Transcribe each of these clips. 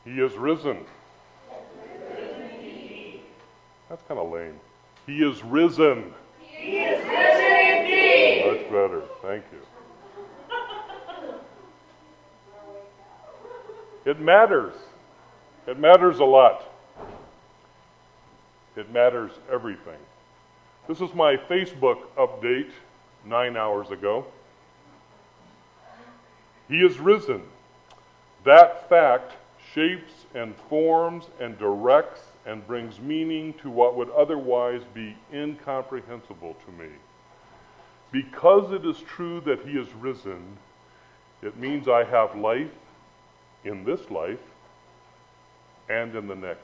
He is risen. That's kind of lame. He is risen. He is risen indeed. Much better. Thank you. It matters. It matters a lot. It matters everything. This is my Facebook update 9 hours ago. He is risen. That fact shapes and forms and directs and brings meaning to what would otherwise be incomprehensible to me. Because it is true that he is risen, it means I have life in this life and in the next.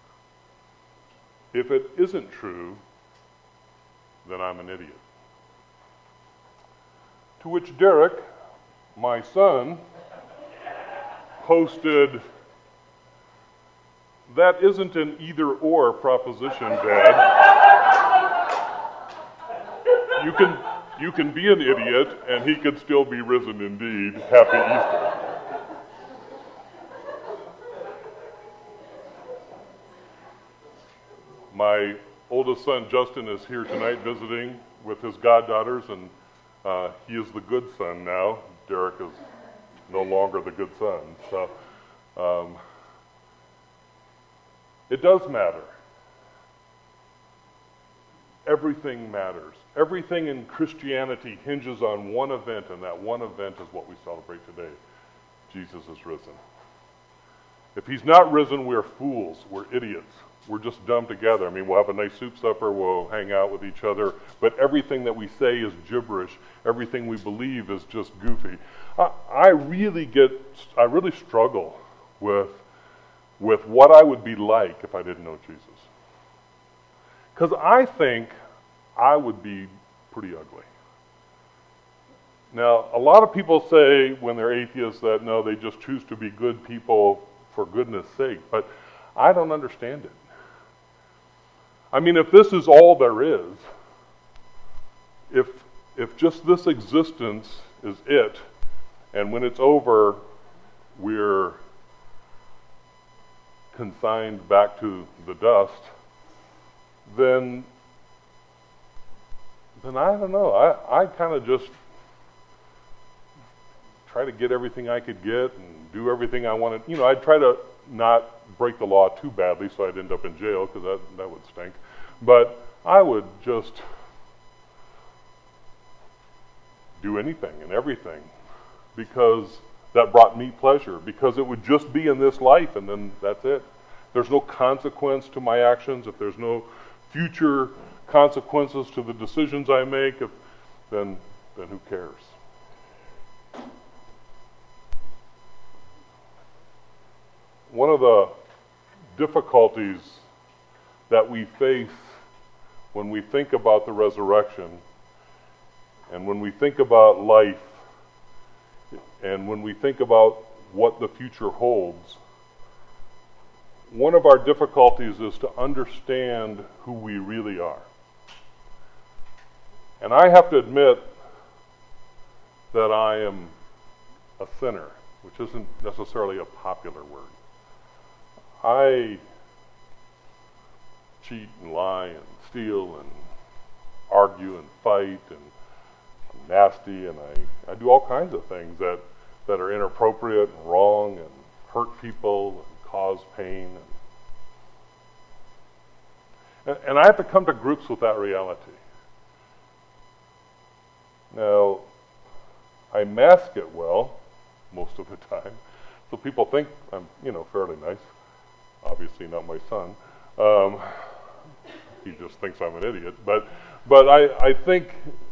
If it isn't true, then I'm an idiot. To which Derek, my son, posted, "That isn't an either-or proposition, Dad. You can be an idiot, and he could still be risen indeed. Happy Easter." My oldest son, Justin, is here tonight visiting with his goddaughters, and he is the good son now. Derek is no longer the good son. So it does matter. Everything matters. Everything in Christianity hinges on one event, and that one event is what we celebrate today. Jesus is risen. If he's not risen, we're fools. We're idiots. We're just dumb together. I mean, we'll have a nice soup supper, we'll hang out with each other, but everything that we say is gibberish. Everything we believe is just goofy. I really struggle with what I would be like if I didn't know Jesus. Because I think I would be pretty ugly. Now, a lot of people say when they're atheists that no, they just choose to be good people for goodness sake, but I don't understand it. I mean, if this is all there is, if just this existence is it, and when it's over, we're consigned back to the dust, then I don't know. I kind of just try to get everything I could get and do everything I wanted. You know, I'd try to not break the law too badly so I'd end up in jail, because that would stink. But I would just do anything and everything because that brought me pleasure, because it would just be in this life and then that's it. There's no consequence to my actions. If there's no future consequences to the decisions I make, then who cares? One of the difficulties that we face when we think about the resurrection and when we think about life and when we think about what the future holds, one of our difficulties is to understand who we really are. And I have to admit that I am a sinner, which isn't necessarily a popular word. I cheat and lie and steal and argue and fight and I'm nasty, and I do all kinds of things that are inappropriate and wrong and hurt people and cause pain. And I have to come to grips with that reality. Now, I mask it well most of the time, so people think I'm, fairly nice. Obviously not my son. He just thinks I'm an idiot. But I think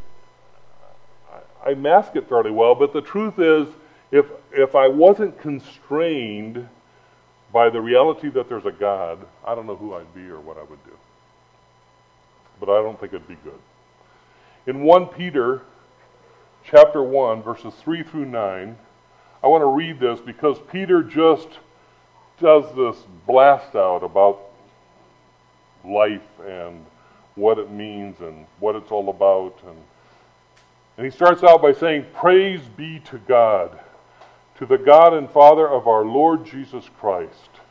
I mask it fairly well. But the truth is, if I wasn't constrained by the reality that there's a God, I don't know who I'd be or what I would do. But I don't think it'd be good. In 1 Peter chapter 1, verses 3 through 9, I want to read this because Peter just does this blast out about life and what it means and what it's all about. And he starts out by saying, "Praise be to God, to the God and Father of our Lord Jesus Christ.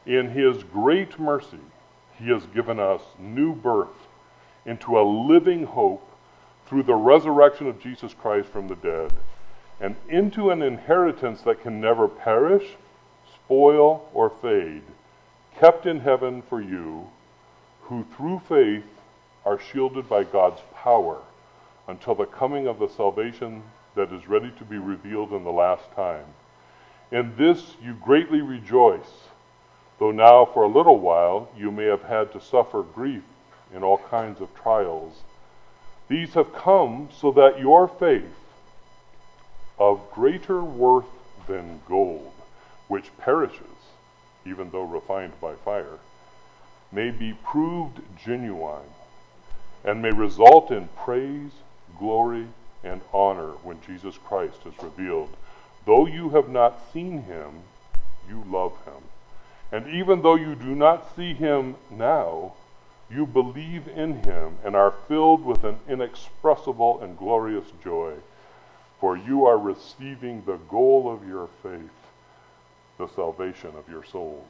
In his great mercy, he has given us new birth into a living hope through the resurrection of Jesus Christ from the dead, and into an inheritance that can never perish, spoil, or fade, kept in heaven for you, who through faith are shielded by God's power until the coming of the salvation that is ready to be revealed in the last time. In this you greatly rejoice, though now for a little while you may have had to suffer grief in all kinds of trials. These have come so that your faith, of greater worth than gold, which perishes, even though refined by fire, may be proved genuine, and may result in praise, glory, and honor when Jesus Christ is revealed. Though you have not seen him, you love him. And even though you do not see him now, you believe in him and are filled with an inexpressible and glorious joy, for you are receiving the goal of your faith, the salvation of your souls.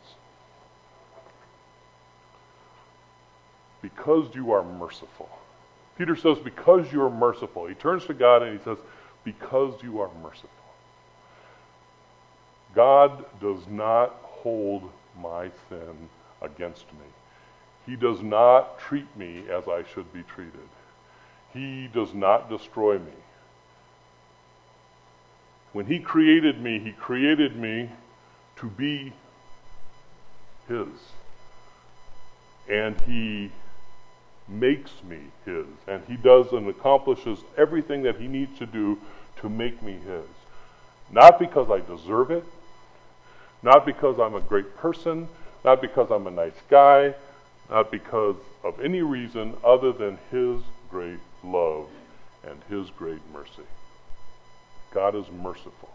Because you are merciful. Peter says, because you are merciful. He turns to God and he says, because you are merciful. God does not hold my sin against me. He does not treat me as I should be treated. He does not destroy me. When he created me to be his. And he makes me his. And he does and accomplishes everything that he needs to do to make me his. Not because I deserve it, not because I'm a great person, not because I'm a nice guy, not because of any reason other than his great love and his great mercy. God is merciful.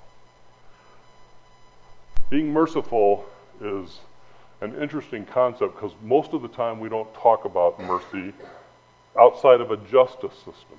Being merciful is an interesting concept because most of the time we don't talk about mercy outside of a justice system.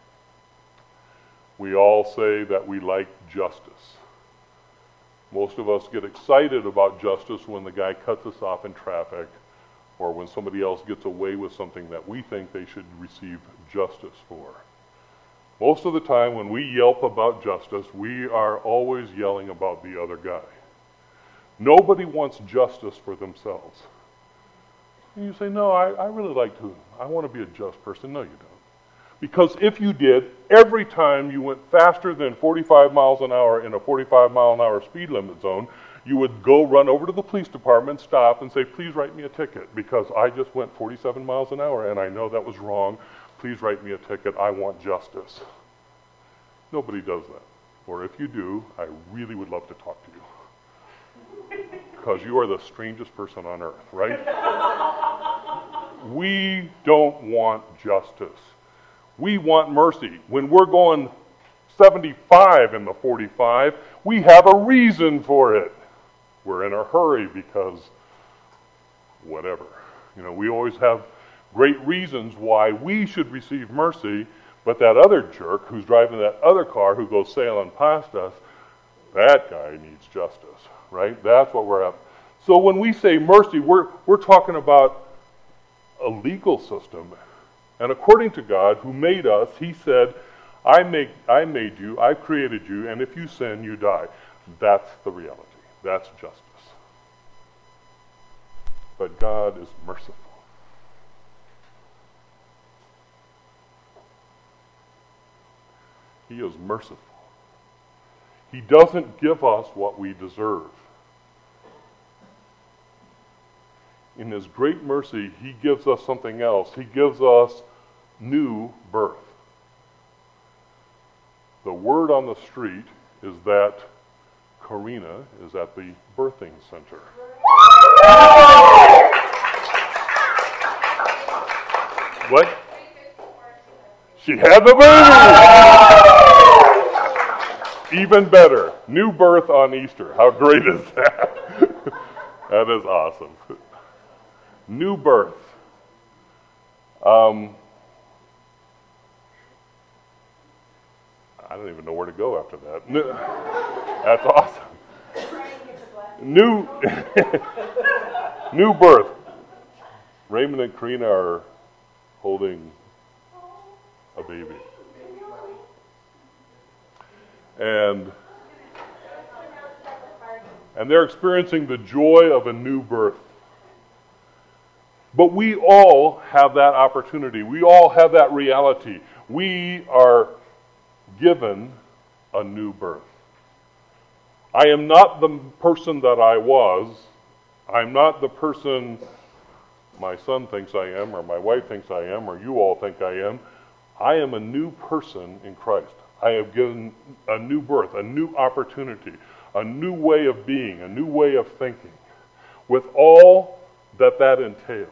We all say that we like justice. Most of us get excited about justice when the guy cuts us off in traffic or when somebody else gets away with something that we think they should receive justice for. Most of the time when we yelp about justice, we are always yelling about the other guy. Nobody wants justice for themselves. And you say, no, I really like to, I want to be a just person. No, you don't. Because if you did, every time you went faster than 45 miles an hour in a 45 mile an hour speed limit zone, you would go run over to the police department, stop, and say, please write me a ticket because I just went 47 miles an hour and I know that was wrong. Please write me a ticket. I want justice. Nobody does that. Or if you do, I really would love to talk to you. Because you are the strangest person on earth, right? We don't want justice. We want mercy. When we're going 75 in the 45, we have a reason for it. We're in a hurry because whatever. We always have great reasons why we should receive mercy, but that other jerk who's driving that other car who goes sailing past us, that guy needs justice, right? That's what we're at. So when we say mercy, we're talking about a legal system. And according to God, who made us, he said, I made you, I created you, and if you sin, you die. That's the reality. That's justice. But God is merciful. He is merciful. He doesn't give us what we deserve. In his great mercy, he gives us something else. He gives us new birth. The word on the street is that Karina is at the birthing center. What? She had the baby! Even better. New birth on Easter. How great is that? That is awesome. New birth. I don't even know where to go after that. That's awesome. New. New birth. Raymond and Karina are holding a baby. And they're experiencing the joy of a new birth. But we all have that opportunity. We all have that reality. We are given a new birth. I am not the person that I was. I'm not the person my son thinks I am, or my wife thinks I am, or you all think I am. I am a new person in Christ. I have given a new birth, a new opportunity, a new way of being, a new way of thinking, with all that entails.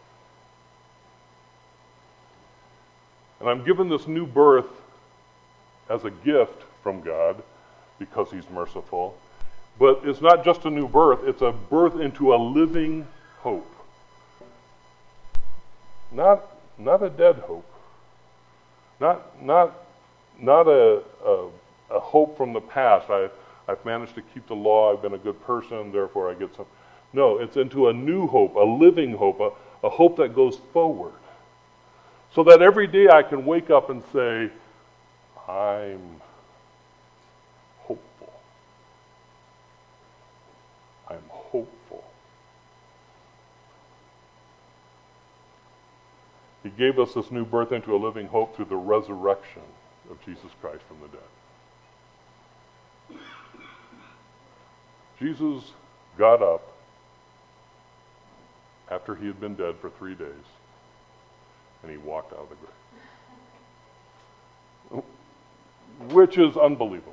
And I'm given this new birth as a gift from God because He's merciful. But it's not just a new birth, it's a birth into a living hope. Not a dead hope. Not a hope from the past. I've managed to keep the law, I've been a good person, therefore I get some. No, it's into a new hope, a living hope, a hope that goes forward. So that every day I can wake up and say, I'm hopeful. I'm hopeful. He gave us this new birth into a living hope through the resurrection of Jesus Christ from the dead. Jesus got up after He had been dead for 3 days, and He walked out of the grave. Which is unbelievable.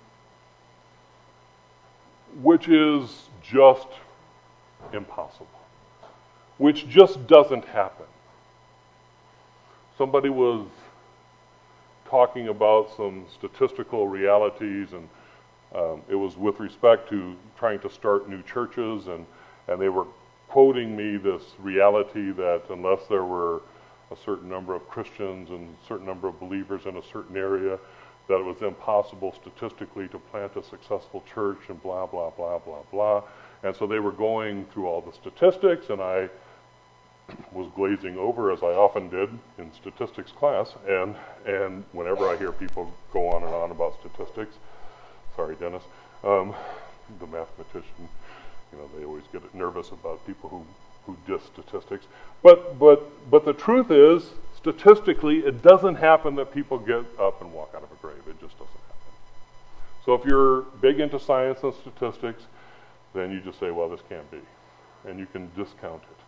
Which is just impossible. Which just doesn't happen. Somebody was talking about some statistical realities, and it was with respect to trying to start new churches, and they were quoting me this reality that unless there were a certain number of Christians and a certain number of believers in a certain area, that it was impossible statistically to plant a successful church, and blah, blah, blah, blah, blah. And so they were going through all the statistics, and I was glazing over, as I often did in statistics class, and whenever I hear people go on and on about statistics, sorry, Dennis, the mathematician, they always get nervous about people who diss statistics. But the truth is, statistically, it doesn't happen that people get up and walk out of a grave. It just doesn't happen. So if you're big into science and statistics, then you just say, well, this can't be. And you can discount it.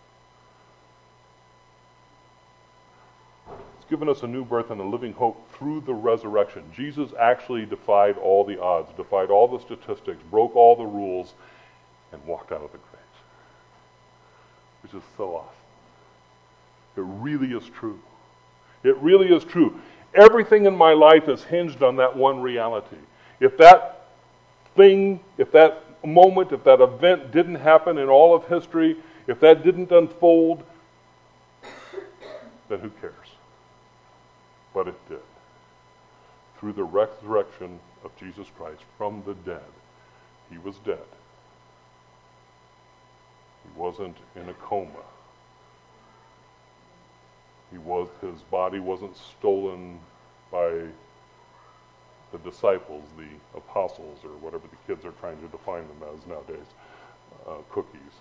It's given us a new birth and a living hope through the resurrection. Jesus actually defied all the odds, defied all the statistics, broke all the rules, and walked out of the grave. Which is so awesome. It really is true. It really is true. Everything in my life is hinged on that one reality. If that thing, if that moment, if that event didn't happen in all of history, if that didn't unfold, then who cares? But it did. Through the resurrection of Jesus Christ from the dead. He was dead. He wasn't in a coma. His body wasn't stolen by the disciples, the apostles, or whatever the kids are trying to define them as nowadays, cookies.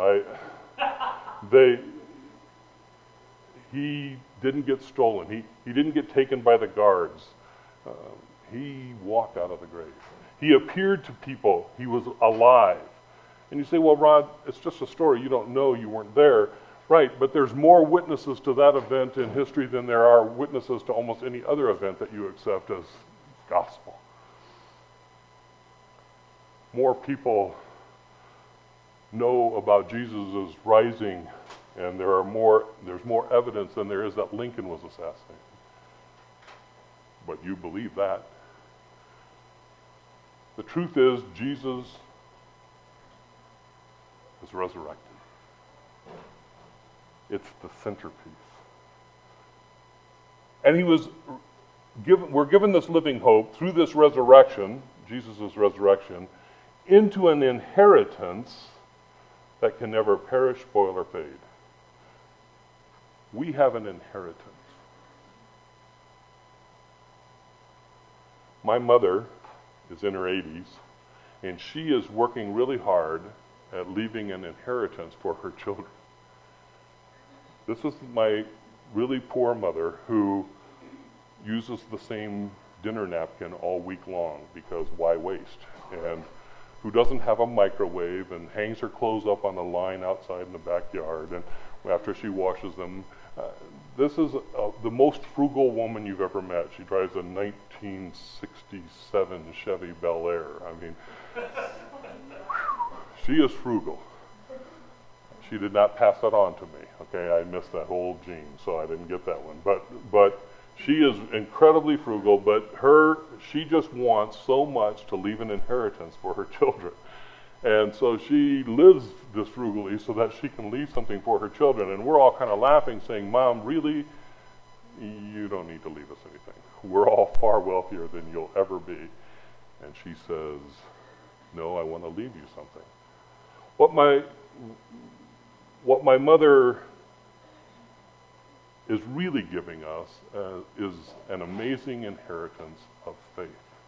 He didn't get stolen. He didn't get taken by the guards. He walked out of the grave. He appeared to people. He was alive. And you say, well, Rod, it's just a story. You don't know. You weren't there. Right, but there's more witnesses to that event in history than there are witnesses to almost any other event that you accept as gospel. More people know about Jesus' rising, and there's more evidence than there is that Lincoln was assassinated. But you believe that. The truth is, Jesus is resurrected. It's the centerpiece. And we're given this living hope through this resurrection, Jesus' resurrection, into an inheritance that can never perish, spoil, or fade. We have an inheritance. My mother is in her 80s, and she is working really hard at leaving an inheritance for her children. This is my really poor mother who uses the same dinner napkin all week long because why waste? And who doesn't have a microwave and hangs her clothes up on the line outside in the backyard and after she washes them. This is the most frugal woman you've ever met. She drives a 1967 Chevy Bel Air. I mean, she is frugal. She did not pass that on to me. Okay, I missed that whole gene, so I didn't get that one. But she is incredibly frugal, but she just wants so much to leave an inheritance for her children. And so she lives this frugally so that she can leave something for her children. And we're all kind of laughing, saying, Mom, really? You don't need to leave us anything. We're all far wealthier than you'll ever be. And she says, no, I want to leave you something. What my mother is really giving us is an amazing inheritance of faith.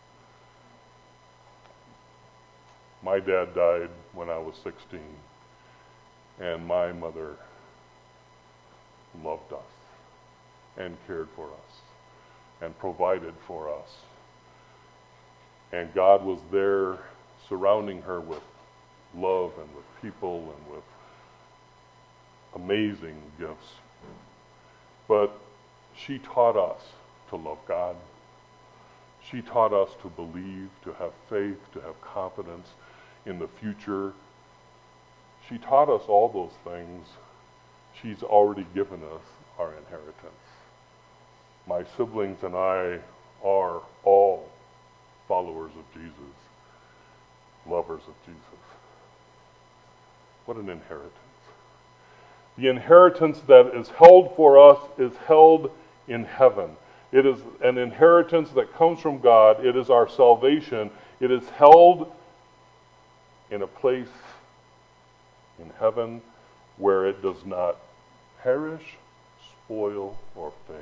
My dad died when I was 16, and my mother loved us and cared for us and provided for us. And God was there surrounding her with love and with people and with amazing gifts. But she taught us to love God. She taught us to believe, to have faith, to have confidence in the future. She taught us all those things. She's already given us our inheritance. My siblings and I are all followers of Jesus, lovers of Jesus. What an inheritance. The inheritance that is held for us is held in heaven. It is an inheritance that comes from God. It is our salvation. It is held in a place in heaven where it does not perish, spoil, or fade.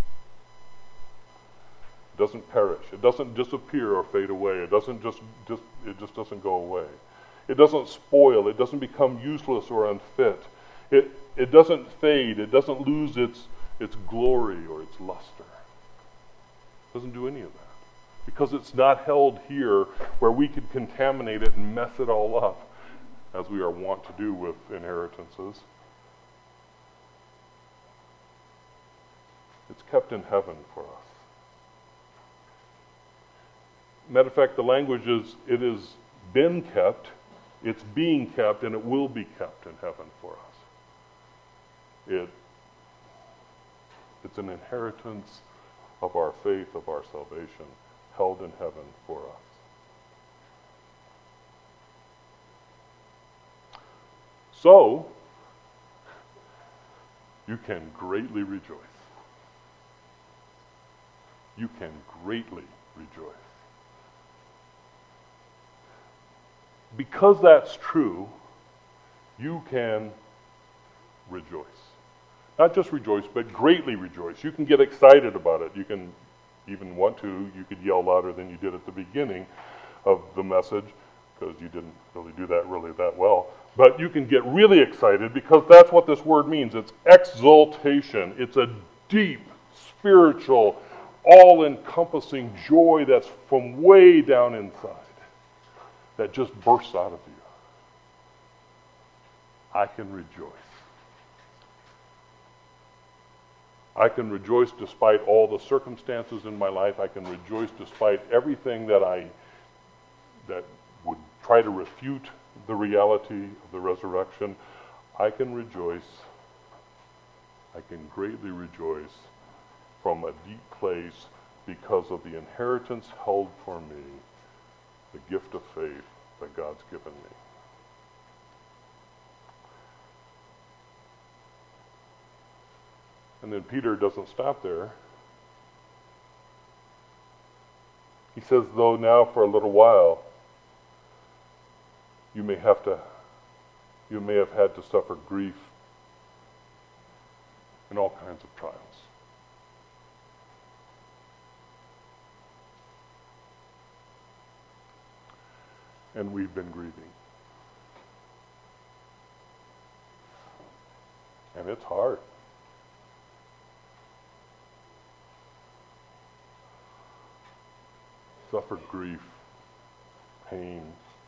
It doesn't perish. It doesn't disappear or fade away. It just doesn't go away. It doesn't spoil. It doesn't become useless or unfit. It doesn't fade. It doesn't lose its glory or its luster. It doesn't do any of that. Because it's not held here where we could contaminate it and mess it all up, as we are wont to do with inheritances. It's kept in heaven for us. Matter of fact, the language is, it has been kept, it's being kept, and it will be kept in heaven for us. It's an inheritance of our faith, of our salvation, held in heaven for us. So, you can greatly rejoice. You can greatly rejoice. Because that's true, you can rejoice. Not just rejoice, but greatly rejoice. You can get excited about it. You can even want to. You could yell louder than you did at the beginning of the message, because you didn't really do that that well. But you can get really excited because that's what this word means. It's exultation. It's a deep, spiritual, all-encompassing joy that's from way down inside that just bursts out of you. I can rejoice. I can rejoice despite all the circumstances in my life. I can rejoice despite everything that would try to refute the reality of the resurrection. I can rejoice. I can greatly rejoice from a deep place because of the inheritance held for me, the gift of faith that God's given me. And then Peter doesn't stop there. He says, though now for a little while you may have to You may have had to suffer grief in all kinds of trials. And we've been grieving. And it's hard. Suffered grief, pain.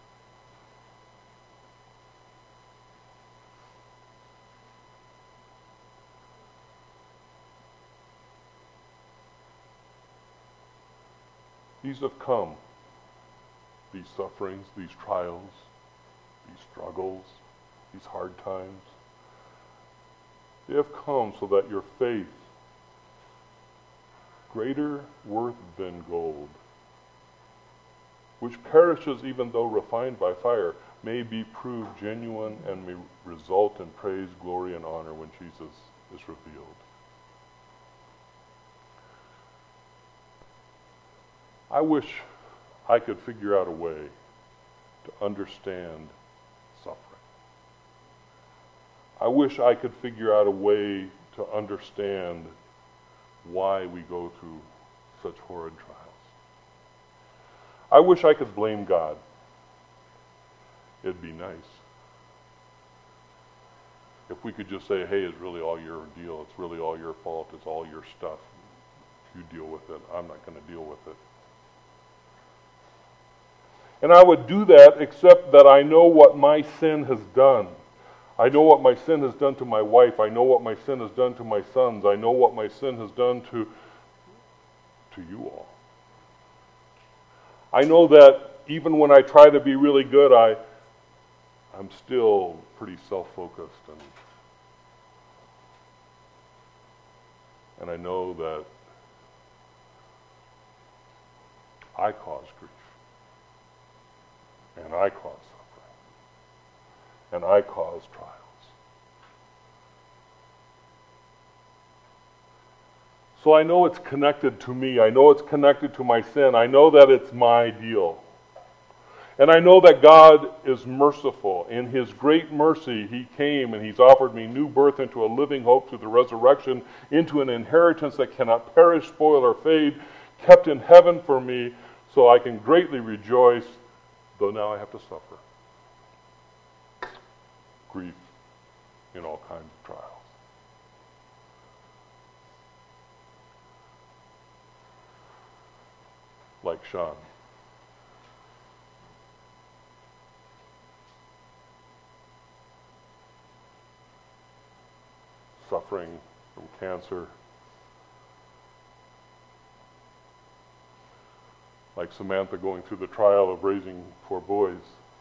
These have come, these sufferings, these trials, these struggles, these hard times. They have come so that your faith, greater worth than gold, which perishes even though refined by fire, may be proved genuine and may result in praise, glory, and honor when Jesus is revealed. I wish I could figure out a way to understand suffering. I wish I could figure out a way to understand why we go through such horrid trials. I wish I could blame God. It'd be nice if we could just say, hey, it's really all your deal. It's really all your fault. It's all your stuff. You deal with it. I'm not going to deal with it. And I would do that except that I know what my sin has done. I know what my sin has done to my wife. I know what my sin has done to my sons. I know what my sin has done to you all. I know that even when I try to be really good, I'm still pretty self-focused. And I know that I cause grief. And I cause suffering. And I cause trials. So I know it's connected to me. I know it's connected to my sin. I know that it's my deal. And I know that God is merciful. In His great mercy, He came and He's offered me new birth into a living hope through the resurrection, into an inheritance that cannot perish, spoil, or fade, kept in heaven for me, so I can greatly rejoice, though now I have to suffer grief in all kinds of trials. Like Sean. Suffering from cancer. Like Samantha going through the trial of raising 4 boys.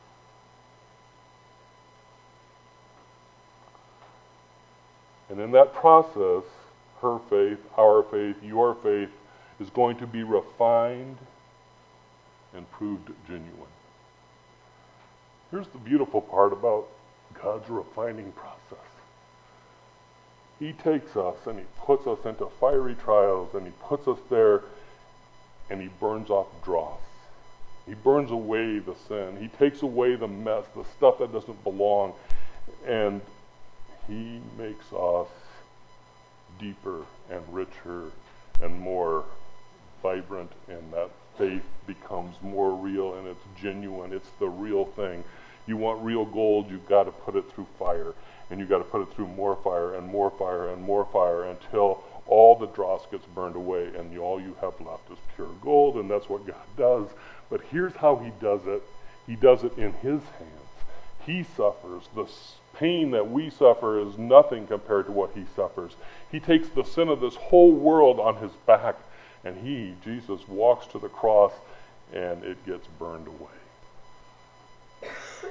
And in that process, her faith, our faith, your faith is going to be refined and proved genuine. Here's the beautiful part about God's refining process. He takes us and He puts us into fiery trials and He puts us there and He burns off dross. He burns away the sin. He takes away the mess, the stuff that doesn't belong. And He makes us deeper and richer and more vibrant, and that faith becomes more real and it's genuine. It's the real thing. You want real gold, you've got to put it through fire. And you've got to put it through more fire and more fire and more fire until all the dross gets burned away and all you have left is pure gold, and that's what God does. But here's how He does it. He does it in His hands. He suffers. The pain that we suffer is nothing compared to what He suffers. He takes the sin of this whole world on His back, and He, Jesus, walks to the cross and it gets burned away.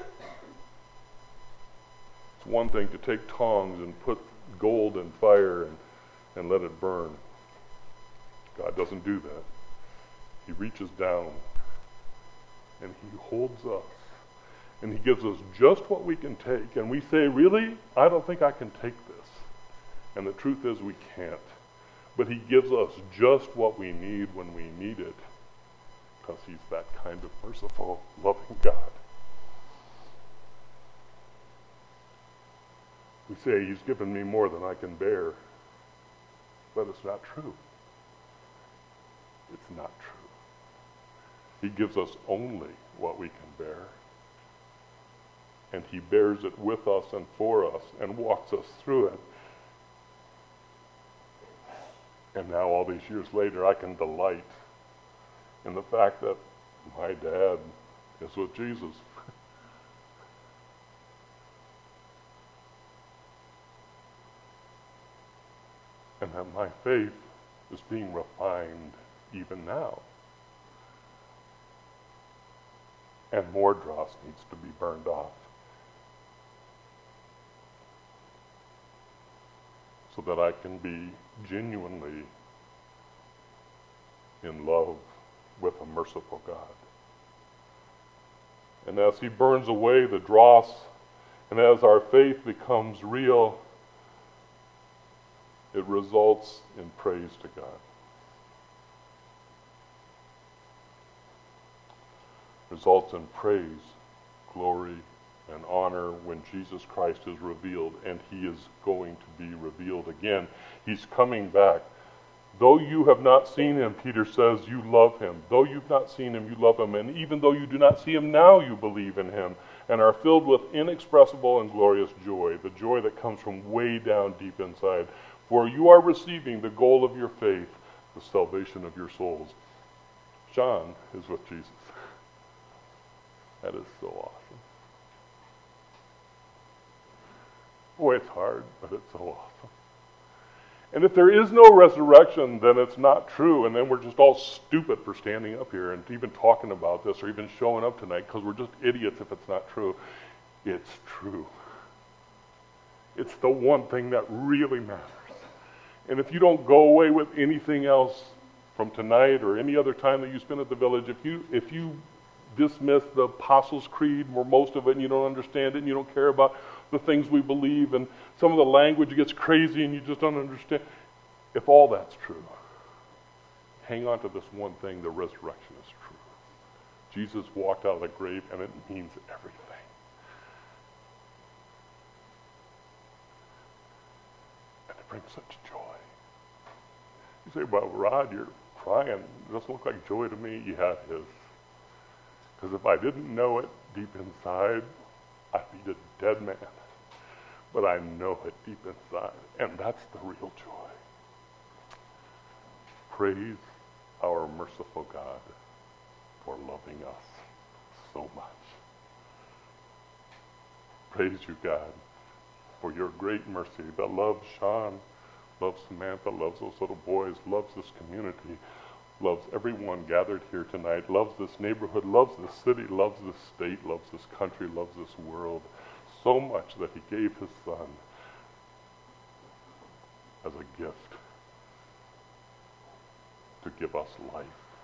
It's one thing to take tongs and put gold in fire and let it burn. God doesn't do that. He reaches down and He holds us and He gives us just what we can take. And we say, really? I don't think I can take this. And the truth is we can't. But He gives us just what we need when we need it, because He's that kind of merciful, loving God. We say he's given me more than I can bear. But it's not true. It's not true. He gives us only what we can bear. And he bears it with us and for us and walks us through it. And now all these years later, I can delight in the fact that my dad is with Jesus. And that my faith is being refined even now. And more dross needs to be burned off, so that I can be genuinely in love with a merciful God. And as he burns away the dross, and as our faith becomes real, it results in praise to God. Results in praise, glory, and honor when Jesus Christ is revealed, and he is going to be revealed again. He's coming back. Though you have not seen him, Peter says, you love him. Though you've not seen him, you love him. And even though you do not see him now, you believe in him and are filled with inexpressible and glorious joy, the joy that comes from way down deep inside. For you are receiving the goal of your faith, the salvation of your souls. John is with Jesus. That is so awesome. Boy, it's hard, but it's so awesome. And if there is no resurrection, then it's not true, and then we're just all stupid for standing up here and even talking about this or even showing up tonight, because we're just idiots if it's not true. It's true. It's the one thing that really matters. And if you don't go away with anything else from tonight or any other time that you spend at the village, if you dismiss the Apostles' Creed, or most of it, and you don't understand it, and you don't care about the things we believe, and some of the language gets crazy and you just don't understand. If all that's true, hang on to this one thing: the resurrection is true. Jesus walked out of the grave, and it means everything. And it brings such joy. You say, well, Rod, you're crying. It doesn't look like joy to me. Yeah, it is. Because if I didn't know it deep inside, I'd be a dead man. But I know it deep inside, and that's the real joy. Praise our merciful God for loving us so much. Praise you, God, for your great mercy that loves Sean, loves Samantha, loves those little boys, loves this community, loves everyone gathered here tonight, loves this neighborhood, loves this city, loves this state, loves this country, loves this world so much that he gave his son as a gift to give us life,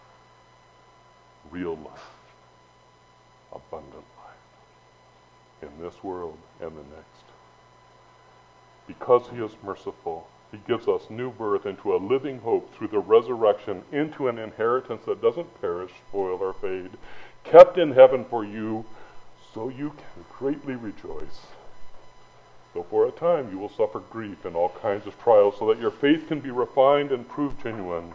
real life, abundant life in this world and the next. Because he is merciful, he gives us new birth into a living hope through the resurrection, into an inheritance that doesn't perish, spoil, or fade, kept in heaven for you, so you can greatly rejoice. Though for a time you will suffer grief and all kinds of trials, so that your faith can be refined and proved genuine,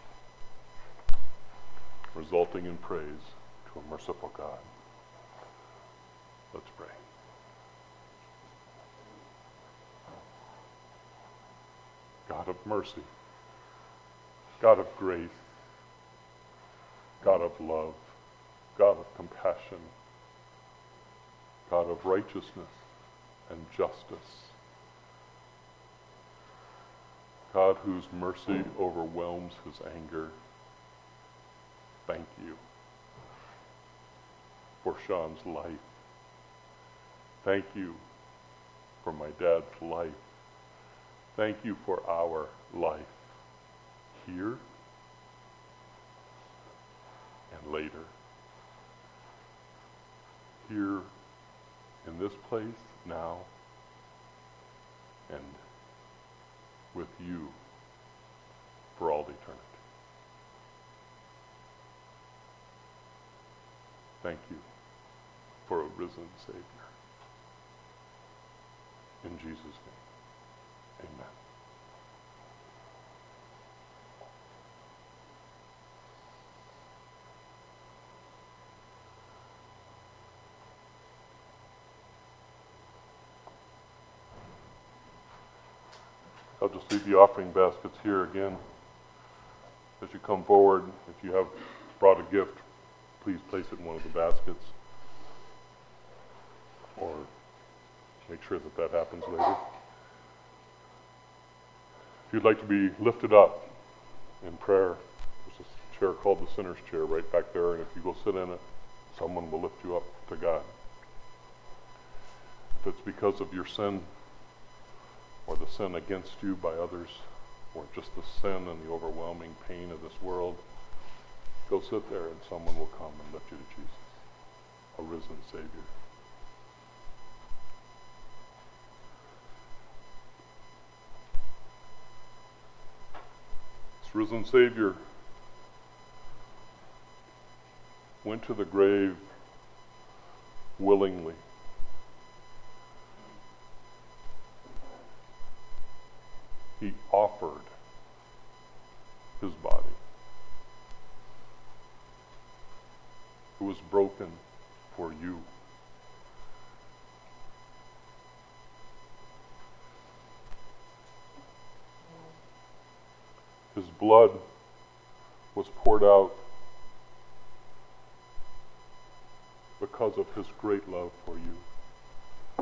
resulting in praise to a merciful God. Let's pray. God of mercy, God of grace, God of love, God of compassion, God of righteousness and justice, God whose mercy overwhelms his anger, thank you for Sean's life. Thank you for my dad's life. Thank you for our life here and later. Here in this place now and with you for all eternity. Thank you for a risen Savior. In Jesus' name, amen. I'll just leave the offering baskets here again. As you come forward, if you have brought a gift, please place it in one of the baskets. Or make sure that that happens later. If you'd like to be lifted up in prayer, there's a chair called the sinner's chair right back there, and if you go sit in it, someone will lift you up to God. If it's because of your sin, or the sin against you by others, or just the sin and the overwhelming pain of this world, go sit there and someone will come and lift you to Jesus, a risen Savior. This risen Savior went to the grave willingly. He offered his body. It was broken for you. His blood was poured out because of his great love for you.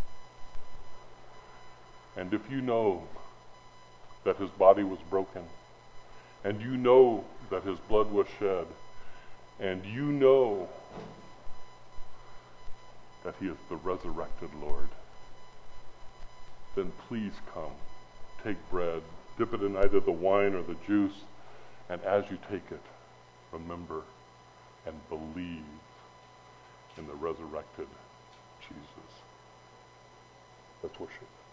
And if you know that his body was broken, and you know that his blood was shed, and you know that he is the resurrected Lord, then please come, take bread, dip it in either the wine or the juice, and as you take it, remember and believe in the resurrected Jesus. Let's worship.